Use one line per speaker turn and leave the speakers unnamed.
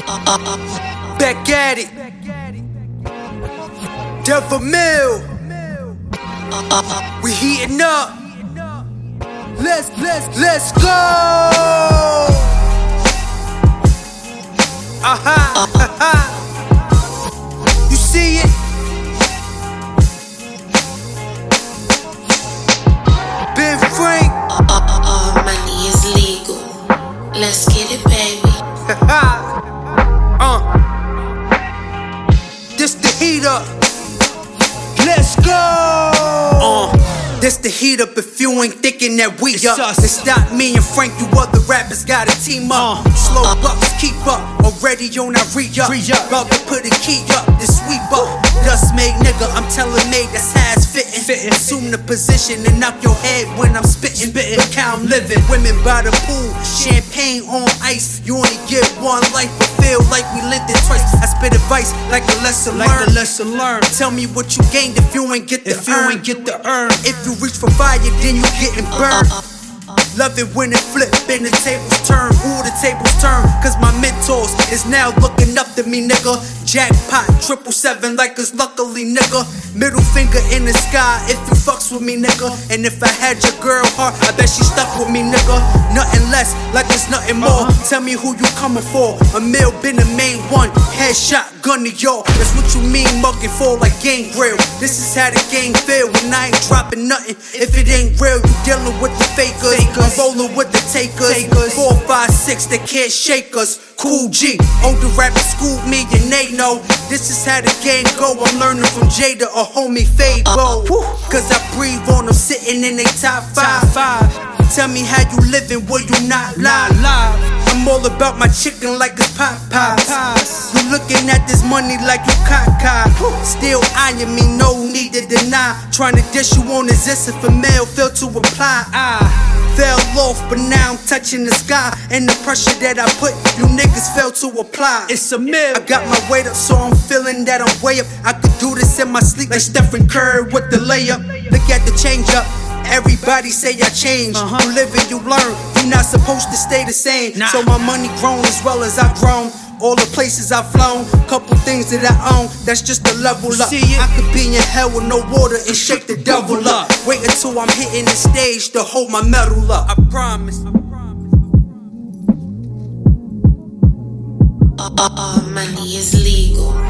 Back at it. Devil Mill. We heating up. Let's go. You see it? Ben Frank.
Money is legal. Let's get it, baby.
This the heat up. Let's go. This the heat up if you ain't thinking that we up. It's not me and Frank, you other rappers gotta team up. Slow bucks, keep up. Already on that re-up. About to put a key up, this sweep up. Dust made nigga, I'm telling made that's how it's fitting. Assume the position and knock your head when I'm spitting. Look how I'm living. Women by the pool, champagne on ice. You only get one life, but feel like we lived it twice. I spit advice like a lesson learned. Tell me what you gained if you ain't get the earn. If you reach for fire, then you getting burned. Love it when it flip and the tables turn. Ooh, the tables turn, cause my mentors is now looking up to me, nigga. Jackpot, 777 like it's luckily, nigga. Middle finger in the sky if you fucks with me, nigga. And if I had your girl heart, I bet she stuck with me, nigga. Nothing less, like it's nothing more. Tell me who you coming for. A meal been the main one. Headshot, gun to y'all. That's what you mean, mugging for like gang grill. This is how the game feel when I ain't dropping nothing. If it ain't real, you dealing with the fakers. I'm rolling with the takers. 4, 5, 6, they can't shake us. Cool G, older rappers schooled me and they know this is how the game go. I'm learning from Jada or homie Fabo. Cause I breathe on them sitting in they top 5. Tell me how you living, will you not lie? I'm all about my chicken like it's Popeyes. You looking at this money like you cock. Still eyeing me, no need to deny. Trying to dish you on this if a male failed to apply. I fell off, but now I'm touching the sky. And the pressure that I put, you niggas fail to apply. It's a mill. I got my weight up, so I'm feeling that I'm way up. I could do this in my sleep like Stephen Curry with the layup. Look at the change up. Everybody say I change. You live and you learn. You're not supposed to stay the same. So my money grown as well as I've grown. All the places I've flown, couple things that I own, that's just a level up. I could be in hell with no water and shake the devil up. Wait until I'm hitting the stage to hold my medal up. I promise.
Money is legal.